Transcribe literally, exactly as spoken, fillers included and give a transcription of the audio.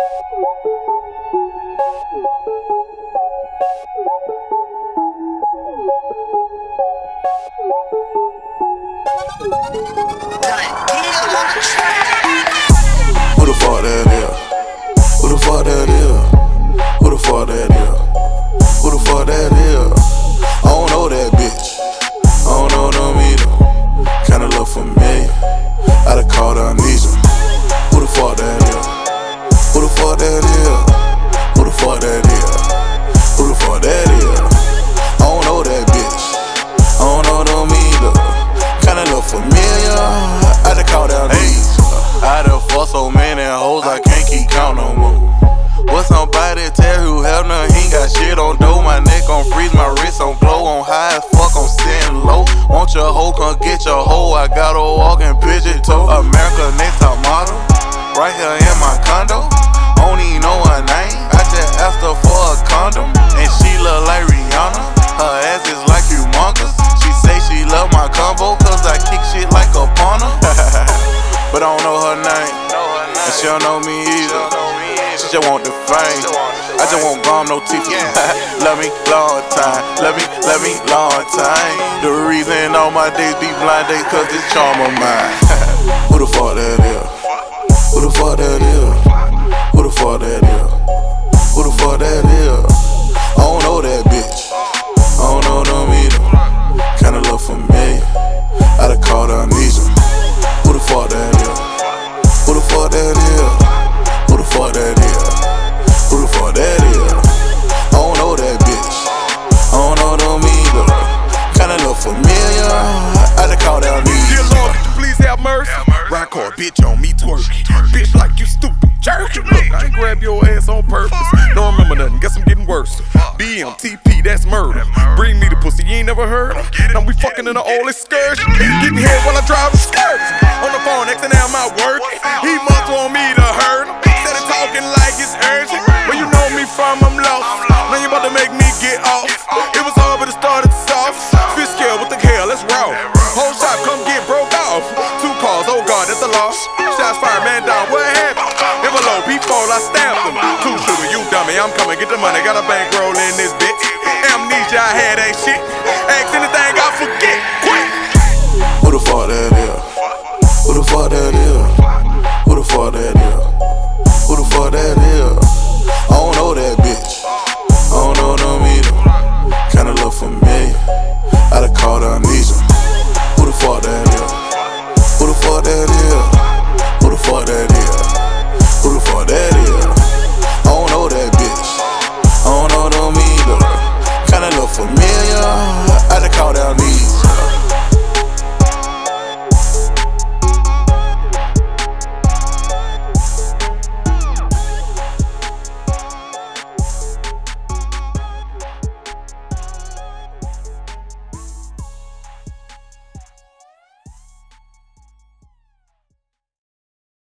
Who the fuck that is? Who the fuck that is? Who the fuck that is? Who the fuck that is? I don't know that bitch. I don't know them either. Kinda look familiar. I done called her amnesia. Who the fuck that is? Who the fuck that is? Who the fuck that is? Who the fuck that is? I don't know that bitch. I don't know them either. Kinda look familiar. I done called her amnesia. I done fucked so many hoes I can't keep count no more. What somebody tell who have none, he ain't got shit on dough. My neck on freeze, my wrist on glow. On high as fuck, I'm sitting low. Want your hoe, come get your hoe. I got a walking pigeon toe. America next top model, right here in my condo. Don't even know her name, I just asked her for a condom. And she look like Rihanna, her ass is like humongous. She say she love my combo, cause I kick shit like a punter. But I don't know her name, and she don't know me either. She just want the fame, I just want bomb, no teeth. Love me long time, love me, love me long time. The reason all my days be blind days, cause this charm of mine. Who the fuck that is? Who the fuck that is? Who the fuck that is? Who the fuck that is? I don't know that bitch. I don't know them either. Kinda look familiar. I done called her amnesia. Who the fuck that is? Who the fuck that is? Who the fuck that is? Who the fuck that is? I don't know that bitch. I don't know them either. Kinda look familiar. I done called her amnesia. Dear Lord, could you please have mercy? Ride car, bitch on me twerk. Bitch like you stupid jerk. Look, I ain't grab your ass on purpose. Don't remember nothing, guess I'm getting worse. B M T P, that's murder. Bring me the pussy, you ain't never heard of. Now we fucking in an old excursion. Getting head while I drive a skirt. On the phone, Xing out my work. He must want me to hurt him. Instead of talking like it's urgent. Where you know me from, I'm lost. Now you about to make me get off. It was hard, but it started soft. Fish scale, what the hell, let's roll. Whole shop, come get broke off. Two calls, oh God, that's a loss. Shots fired, man down, what happened? Envelope, he fall, I stabbed him. Two shooter, you dummy, I'm coming, get the money. Got a bankroll in this bitch. Amnesia, I had that shit. Ask anything, I forget. Quick. Who the fuck that is? Who the fuck that is?